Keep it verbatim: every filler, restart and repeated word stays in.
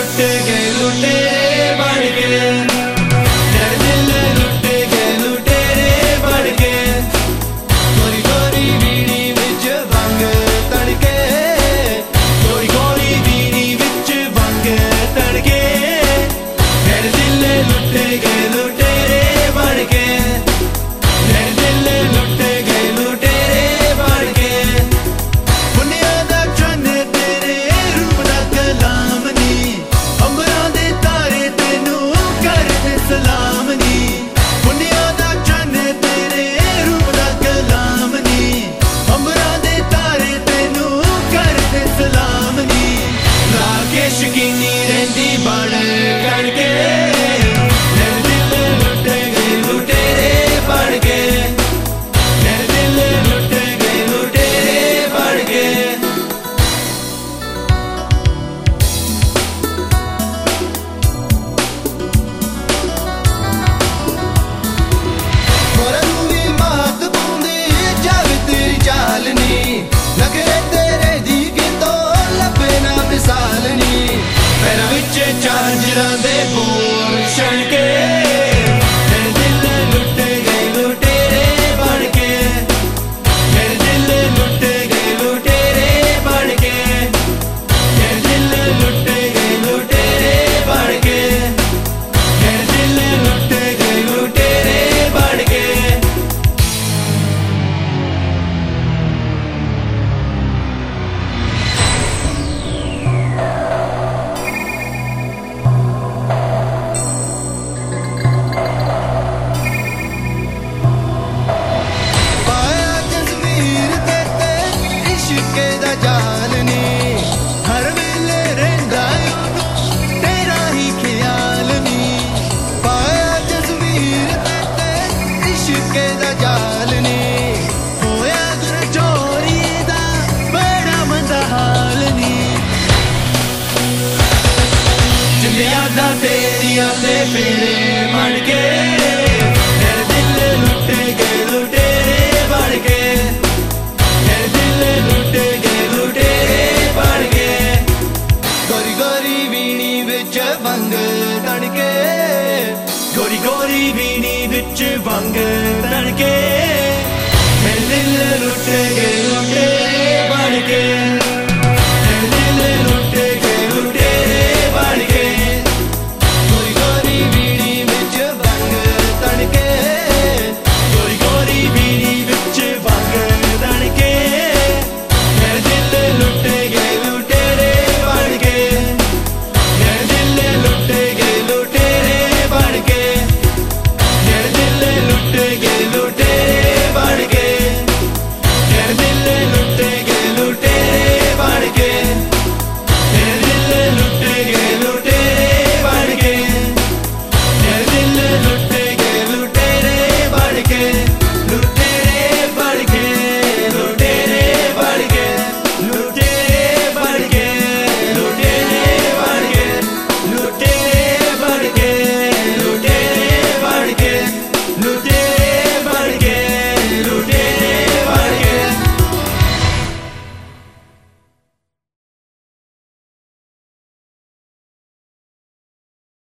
लुट गए लुटेरे बन के, तेरे दिल लुट गए लुटेरे बन के, गोरी गोरी बीड़ी विच भंग तड़के, गोरी गोरी बीड़ी विच भंग तड़के, तेरे दिल लुट गए लुटेरे बन के, तेरे दिल लुट गए लुटेरे बन के। बुनिया दा चन्न तेरे रूप दा कलाम नी, अंबरां दे तारे तेनू करदे सलाम नी, बुनिया दा चन्न तेरे रूप दा कलाम नी, अंबरां दे तारे तेनू करदे सलाम नी, लाके शकीनी रहिंदी बन करके, तेरे दिल लुट गए लुटेरे बन के, तेरे दिल लुट गए लुटेरे बन के। मोरा नू वी मात पाउंदी जावे तेरी चाल नी, नखरे तेरे दी कितों लब्भे ना मिसाल नी, पैरां विच झांजरां दे बोल छणके, तेरे दिल लुट गए लुटेरे बन के, तेरे दिल लुट गए लुटेरे बन के, तेरे दिल लुट गए लुटेरे बन के, तेरे दिल लुट गए लुटेरे बन के। पाया तस्वीर तेते इश्के दा जाल नी, हर वेले रहिंदा ओनू तेरा ही ख्याल नी, पाया तस्वीर तेते इश्के दा जाल नी, होया गुर चोरी दा बड़ा मंदा हाल नी, जिंदे यादां तेरियां ते फेरे